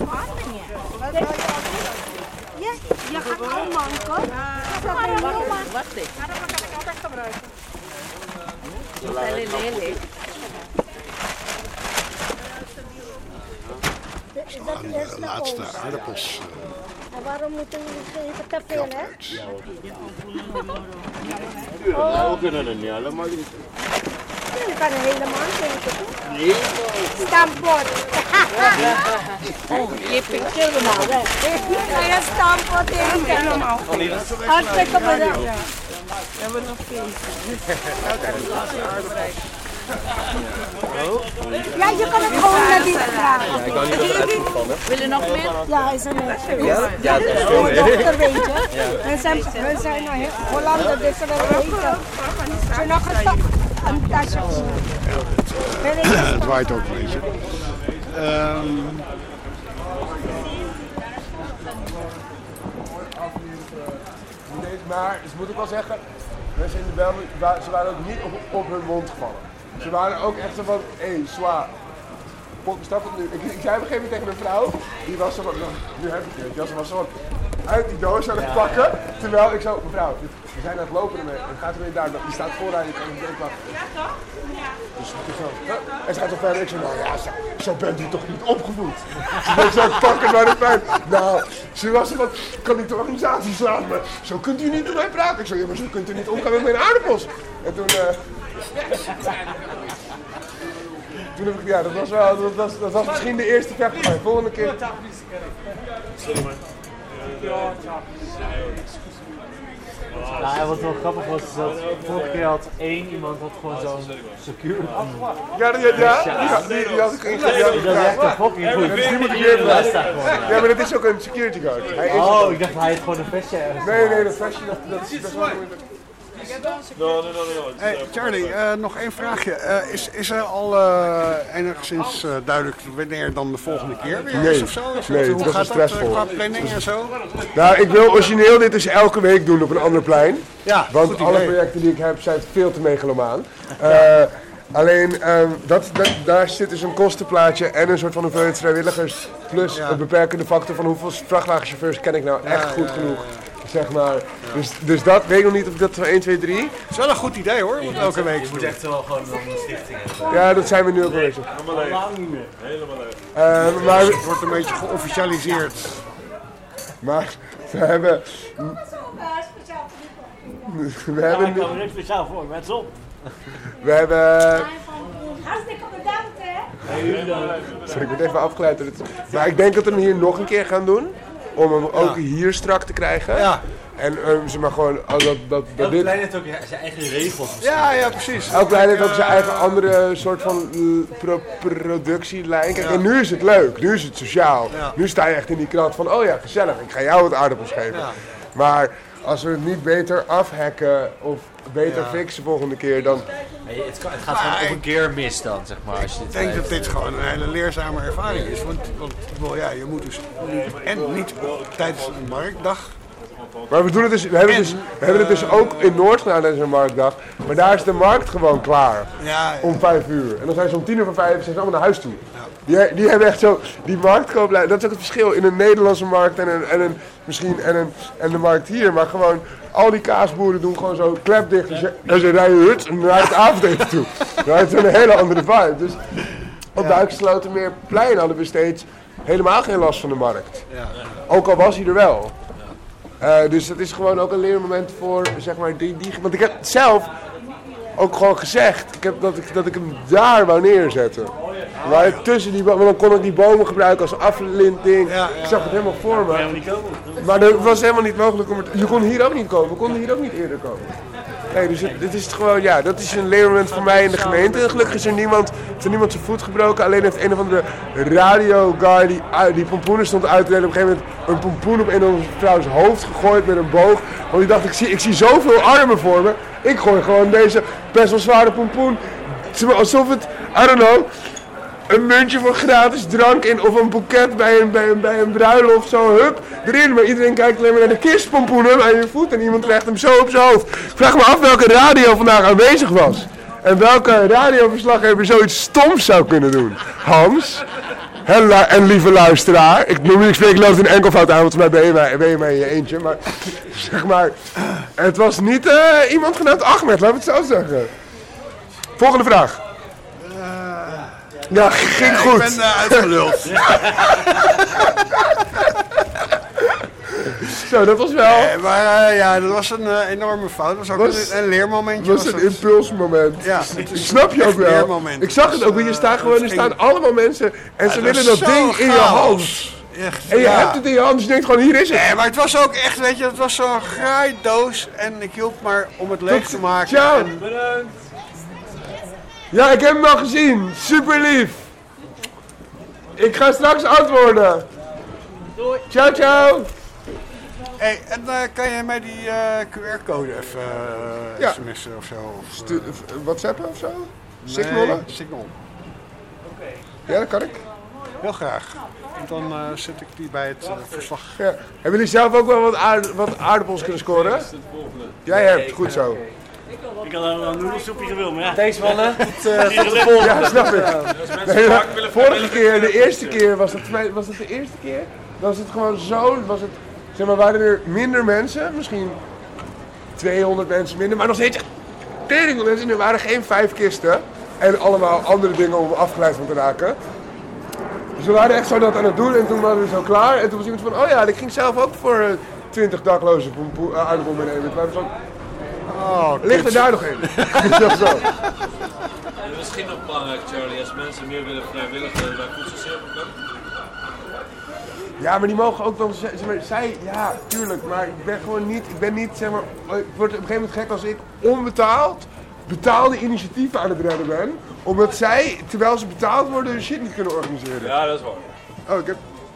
Ja, je gaat al manken. Wacht even. Ja, dat kan ik altijd gebruiken. Lelijk. De laatste aardappels. En waarom moeten we geven te veel, hè? Ja, we kunnen het niet allemaal doen. Je kan er helemaal drinken, toch? Nee. Stampot. Oh, je pikt helemaal weg. Ga je stampot drinken? Helemaal. Hartstikke bedankt. We hebben nog feest. Ja, je kan het gewoon naar dit vragen. Ja, ik kan niet dat het uitvallen. Wil je nog meer? Ja, is er net. Ja, ja, dat is veel meer. meer. Weet je. We zijn, we zijn nog heel Hollander, dus we weten. Zo nog een, ta een tasje. Het waait ook een beetje. Um, Maar, dus moet ik wel zeggen, mensen in de Belgen, ze waren ook niet op, op hun mond gevallen. Ze waren ook echt zo van, hé, hey, zwaar. Stap het nu. Ik, ik zei op een gegeven moment tegen mijn vrouw, die was zo van, nou, nu heb ik het. Ze was zo van, uit die doos aan het pakken, terwijl ik zo, mevrouw, we zijn aan het lopen ermee. Het gaat er weer daar, die staat vooraan, ik kan niet denken wachten. Dus ik zo, huh? En ze gaat zo verder, ik zo, nou ja, zo, zo bent u toch niet opgevoed. Ze bent zo pakken naar de pijn. Nou, ze was zo van, kan niet de organisatie slaan, maar zo kunt u niet met mij praten. Ik zo, ja, maar zo kunt u niet omgaan met mijn aardappels. En toen, uh, toen heb ik, ja, dat was wel, dat was, dat was misschien de eerste vecht voor mij. Volgende keer. Sorry man. Nou, en wat wel grappig was, is dat vorige keer had één iemand had gewoon zo'n security. Ja, ja, ja, ja, die, die had ik ingegeven. Dat is echt een fucking goed. Dus die moet ik weer blijven. Ja, maar dat is ook een security guard. Hij is oh, ik dacht hij heeft gewoon een vestje ergens. Nee, nee, dat vestje, dat, dat is best wel moeilijk. No, no, no, no. Hey, Charlie, uh, nog één vraagje. Uh, is, is er al uh, enigszins uh, duidelijk wanneer dan de volgende keer weer nee, is of zo? Is nee, het, hoe dat gaat is stressvol. dat uh, qua planning en zo? Nou, ik wil origineel dit dus elke week doen op een ander plein. Ja, want alle projecten die ik heb zijn veel te megalomaan. Uh, Alleen, uh, dat, dat, daar zit dus een kostenplaatje en een soort van hoeveelheid vrijwilligers. Plus ja. een beperkende factor van hoeveel vrachtwagenchauffeurs ken ik nou echt ja, goed ja, genoeg. Ja, ja. Zeg maar. Ja. Dus, dus dat weet ik nog niet of ik dat van één, twee, drie. Het is wel een goed idee hoor, want elke week. Je moet echt wel gewoon een stichting hebben. Ja, dat zijn we nu ook bezig. Helemaal leeg. Lang niet meer. Helemaal leeg. Uh, maar het wordt een beetje geofficialiseerd. Maar we hebben. We hebben. Ik kan er niks speciaal voor, met zon. We hebben. Hartstikke bedankt, hè? Sorry, ik word even afgeleid. door het. Maar ik denk dat we hem hier nog een keer gaan doen. Om hem ook ja. hier strak te krijgen. Ja. En um, zeg maar gewoon. Oh, dat, dat, dat Elk dit... plein heeft ook zijn eigen regels. Ja, ja, precies. Elk plein heeft ook zijn eigen andere soort van pro productielijn. Kijk, ja. En nu is het leuk. Nu is het sociaal. Ja. Nu sta je echt in die krant van: oh ja, gezellig. Ik ga jou wat aardappels geven. Ja. Maar als we het niet beter afhacken of beter ja. fixen volgende keer, dan... Nee, het, kan, het gaat gewoon op een keer mis dan, zeg maar. Als je ik denk dat dit gewoon een hele leerzame ervaring is. Want, want well, ja, je moet dus en niet tijdens een marktdag... Maar we, doen het dus, we, hebben, en, het dus, we hebben het dus ook in Noord gedaan tijdens een marktdag. Maar daar is de markt gewoon klaar. Ja, ja. Om vijf uur. En dan zijn ze om tien uur van vijf zijn ze allemaal naar huis toe. Ja. Die, die hebben echt zo, die marktkooplijn, dat is ook het verschil in een Nederlandse markt en een, en een misschien en, een, en de markt hier. Maar gewoon, al die kaasboeren doen gewoon zo klepdicht en ze, en ze rijden hut naar het avondeten toe. Dan is het een hele andere vibe. Dus op de Uitslotermeerplein hadden we steeds helemaal geen last van de markt. Ja. Ook al was hij er wel. Uh, dus dat is gewoon ook een leermoment voor, zeg maar, die, die... Want ik heb zelf ook gewoon gezegd, ik heb dat, ik, dat ik hem daar wou neerzetten. Maar tussen die bomen, dan kon ik die bomen gebruiken als aflinting. Ja, ja, ik zag het helemaal voor me. Maar het was helemaal niet mogelijk om het... Je kon hier ook niet komen, we konden hier ook niet eerder komen. Nee, dus het, dit is het gewoon, ja, dat is een leermoment voor mij in de gemeente. Gelukkig is er niemand, is er niemand zijn voet gebroken. Alleen heeft een of andere radioguy die, die pompoenen stond uit te delen. Op een gegeven moment een pompoen op een of andere vrouws hoofd gegooid met een boog. Want die dacht, ik zie, ik zie zoveel armen voor me. Ik gooi gewoon deze best wel zware pompoen. Alsof het, I don't know, een muntje voor gratis drank in of een boeket bij een, bij een, bij een bruiloft, zo, hup, erin. Maar iedereen kijkt alleen maar naar de kistpompoenen aan je voet en iemand legt hem zo op zijn hoofd. Ik vraag me af welke radio vandaag aanwezig was. En welke radioverslaggever zoiets stoms zou kunnen doen. Hans, en lieve luisteraar, ik noem ik spreek loopt een enkelvoud aan, want volgens mij ben je, ben je maar in je eentje. Maar zeg maar, het was niet uh, iemand genaamd Ahmed, laten we het zo zeggen. Volgende vraag. Ja, ging goed. Ik ben uh, uitgeluld. Zo, dat was wel... Nee, maar uh, ja, dat was een uh, enorme fout. Dat was ook was, een, een leermomentje. Dat was een impulsmoment. Ja, ik snap je ook wel. Ik zag het ook, want je staat gewoon, er staan allemaal mensen en ja, ze willen dat ding in je hand. Echt, en je ja. hebt het in je hand, dus je denkt gewoon, hier is het. Nee, maar het was ook echt, weet je, het was zo'n graaidoos en ik hielp maar om het leeg te maken. Ja. En... Bedankt. Ja, ik heb hem al gezien. Super lief. Ik ga straks antwoorden. Doei. Ciao, ciao. Hey, en uh, kan jij mij die uh, Q R-code even uh, ja. sms'en of zo? Of, Stu uh, WhatsAppen of zo? Signalen? Nee, Signal. Okay. Ja, dat kan ik. Heel graag. En dan uh, zet ik die bij het uh, verslag. Ja. Hebben jullie zelf ook wel wat, aard wat aardappels kunnen scoren? Jij hebt, goed zo. Ik had een noedelsoepje gewild, maar ja. Deze mannen, het uh, tot de volgende. Ja, snap ik. Nee, de vorige keer, de eerste keer, was dat, was dat de eerste keer? Was het gewoon zo, was het, zeg maar, waren er minder mensen, misschien tweehonderd mensen minder, maar nog steeds tering veel mensen. Er waren geen vijf kisten en allemaal andere dingen om afgeleid van te raken. Dus we waren echt zo dat aan het doen en toen waren we zo klaar. En toen was iemand van, oh ja, ik ging zelf ook voor twintig dakloze aardappel meenemen. Het waren zo... Oh, ligt er daar nog in? Dat zo. En misschien nog belangrijk, Charlie, als mensen meer willen vrijwilligen bij voedselcirkel. Ja, maar die mogen ook wel, zeg maar, zij, ja, tuurlijk, maar ik ben gewoon niet, ik ben niet, zeg maar, ik word op een gegeven moment gek als ik onbetaald betaalde initiatieven aan het redden ben, omdat zij, terwijl ze betaald worden, hun shit niet kunnen organiseren. Ja, dat is waar. Oh, ik heb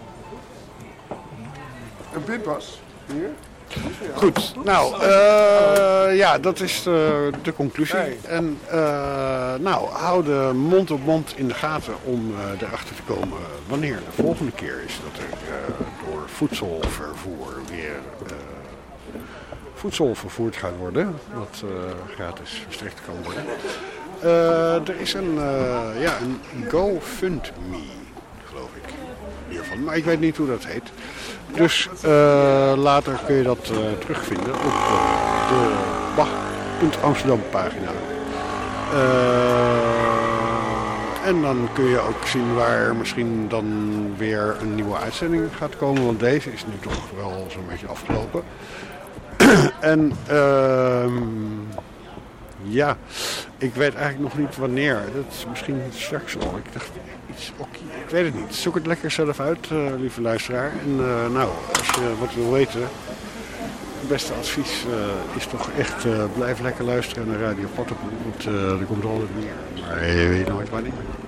een pinpas, hier. Goed, nou, uh, ja, dat is de, de conclusie. Nee. En uh, nou, hou de mond op mond in de gaten om uh, erachter te komen wanneer de volgende keer is dat er uh, door voedselvervoer weer uh, voedsel vervoerd gaat worden, wat uh, gratis verstrekt kan worden. Uh, er is een, uh, ja, een GoFundMe, geloof ik, hiervan. Maar ik weet niet hoe dat heet. Dus uh, later kun je dat uh, terugvinden op uh, de Bach punt Amsterdam pagina. Uh, en dan kun je ook zien waar misschien dan weer een nieuwe uitzending gaat komen. Want deze is nu toch wel zo'n beetje afgelopen. en uh, ja, ik weet eigenlijk nog niet wanneer. Dat is misschien straks al. Ik dacht, iets, okay, ik weet het niet. Zoek het lekker zelf uit, uh, lieve luisteraar. En uh, nou, als je wat wil weten, het beste advies uh, is toch echt uh, blijf lekker luisteren naar Radio Pottenpoel. Want uh, er komt er altijd meer. Maar je weet nooit wanneer.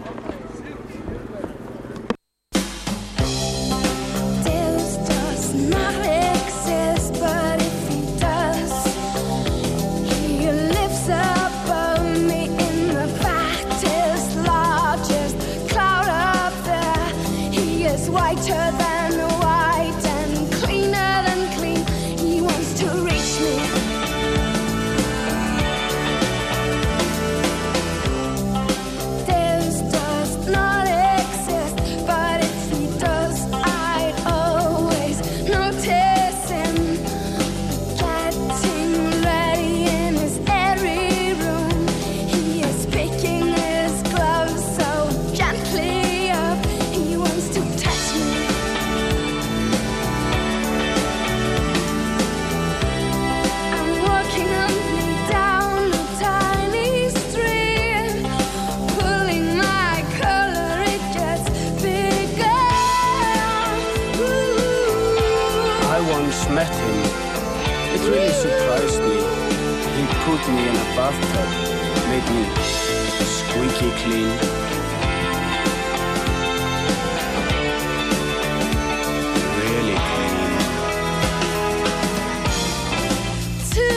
Me in a bathtub, made me squeaky clean. Really clean. To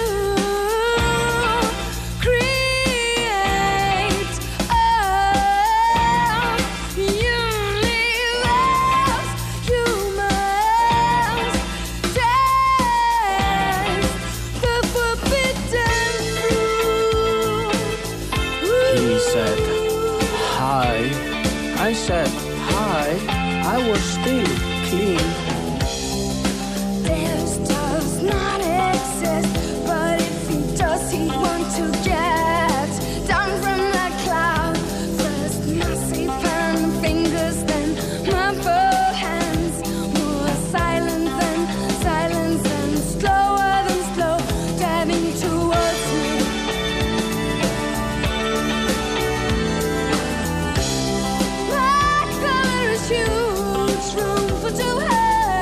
create a universe, you must taste the forbidden. He said, hi. I said, hi. I was still clean. This does not exist, but if he does, he wants to get down from the cloud. First massive hand fingers, then marble hands. More silent than silence, and slower than slow, dabbing towards me. Huge room for two hands.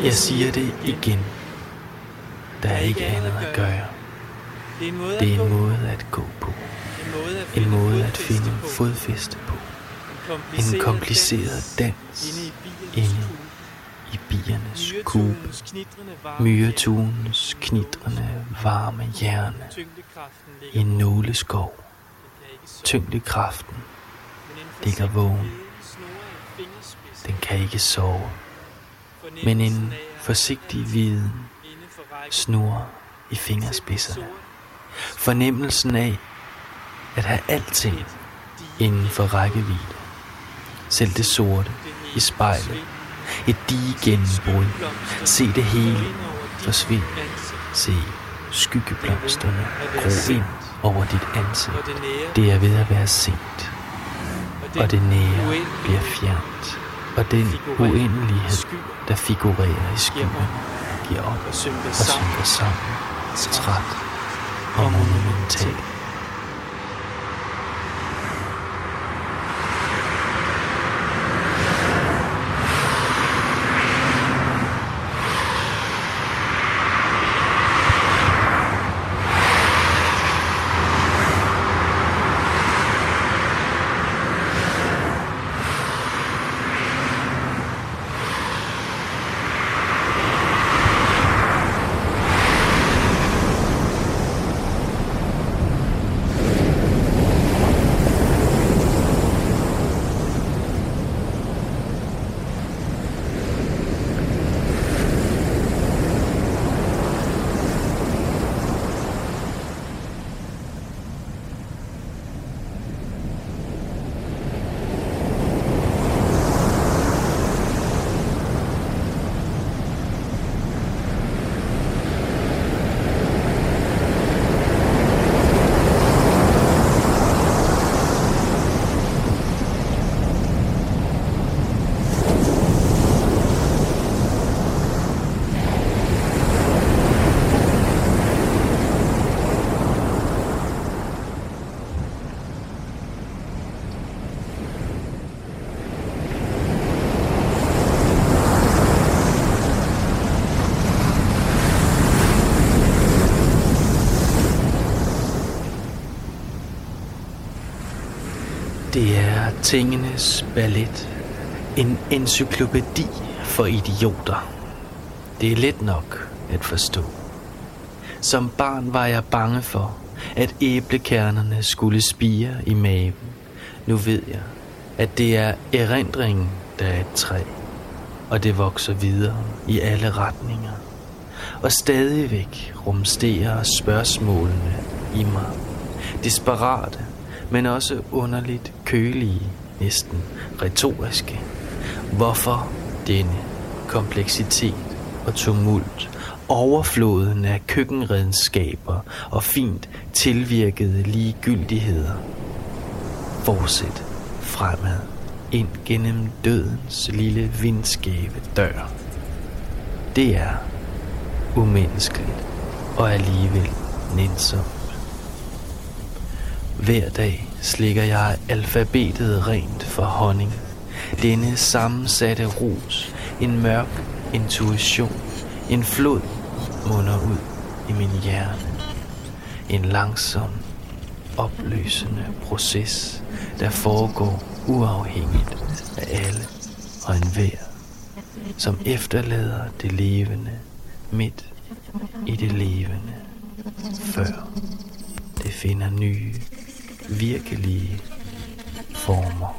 Jeg siger det igen. Der er ikke andet at gøre. Det er en måde at gå på. En måde at finde fodfæste på. En kompliceret dans inde i biernes kube. Myretugens knitrende varme hjerne. I en nåleskov. Tyngdekraften ligger vågen. Den kan ikke sove. Men en forsigtig viden snurrer i fingerspidserne. Fornemmelsen af at have alting inden for rækkevidde. Selv det sorte i spejlet. Et digegennembrud. Se det hele forsvinde. Se skyggeblomsterne gro ind over dit ansigt. Det er ved at være sent. Og det nære bliver fjernt. Og den uendelighed, der figurerer i skyggen, giver op og synker sammen. Træt og monumental. Det er tingenes ballet. En encyklopædi for idioter. Det er let nok at forstå. Som barn var jeg bange for, at æblekernerne skulle spire i maven. Nu ved jeg, at det er erindringen, der er et træ. Og det vokser videre i alle retninger. Og stadigvæk rumsterer spørgsmålene i mig. Desperate, men også underligt kølige, næsten retoriske. Hvorfor denne kompleksitet og tumult, overfloden af køkkenredskaber og fint tilvirkede ligegyldigheder? Fortsæt fremad, ind gennem dødens lille vindskæve dør. Det er umenneskeligt og alligevel nænsomt. Hver dag slikker jeg alfabetet rent for honning. Denne sammensatte rus, en mørk intuition, en flod munder ud i min hjerne. En langsom, opløsende proces, der foregår uafhængigt af alle og enhver, som efterlader det levende midt i det levende, før det finder nye, virkelige former.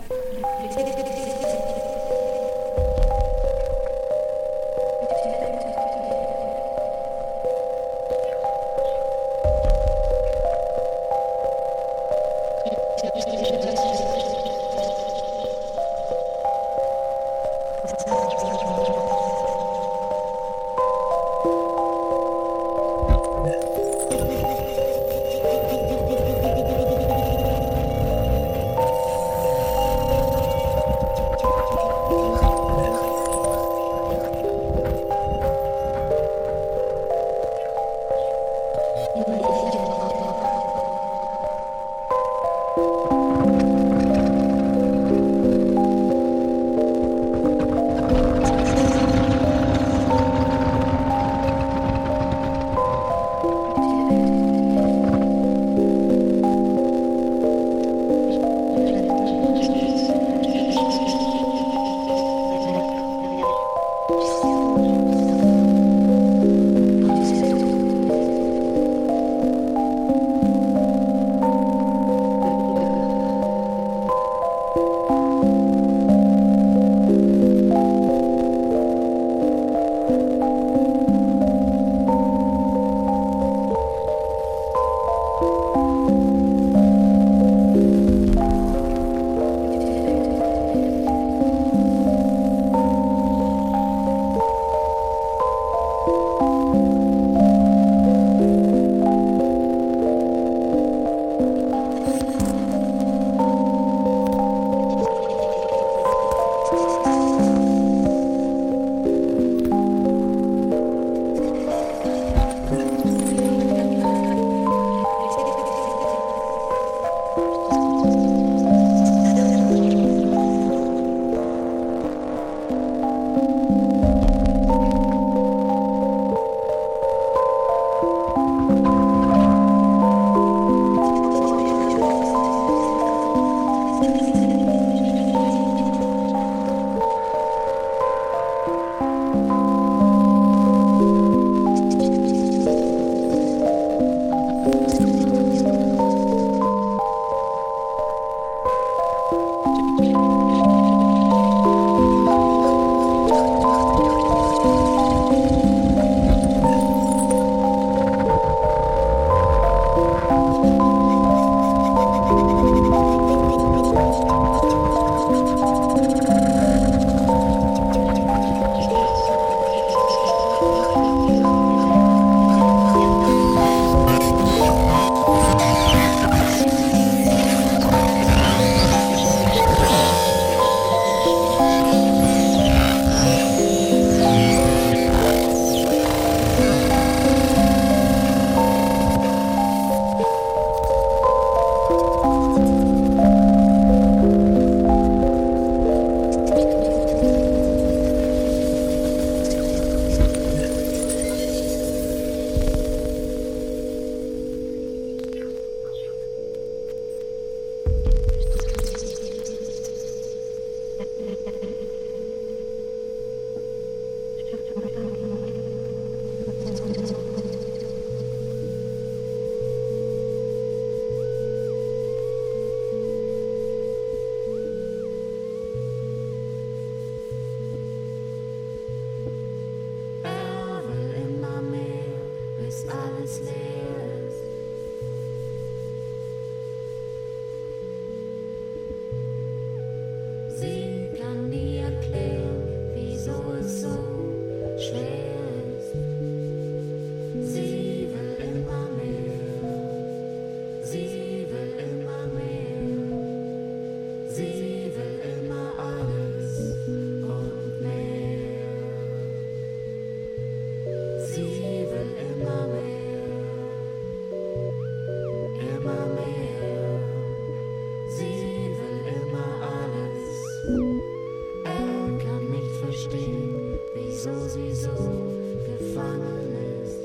verstehen, wieso sie so gefangen ist.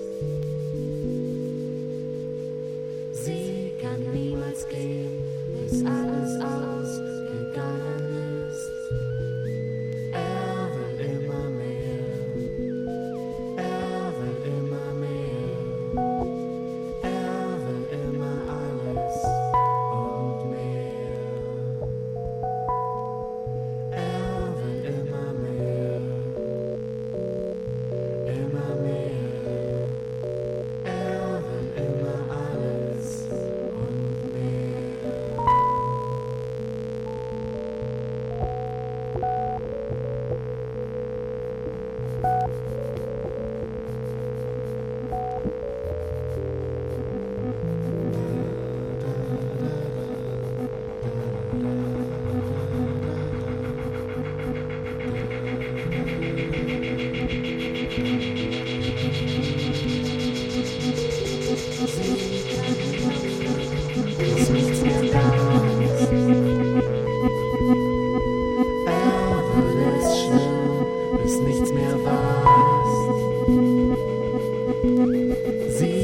Sie kann niemals gehen, bis alles ausgegangen ist. Er will immer mehr, er will immer mehr, er will immer alles und mehr. Er will immer mehr, immer mehr, er will immer alles und mehr. Ist nichts mehr da. Er will es schnell, bis nichts mehr war. Sie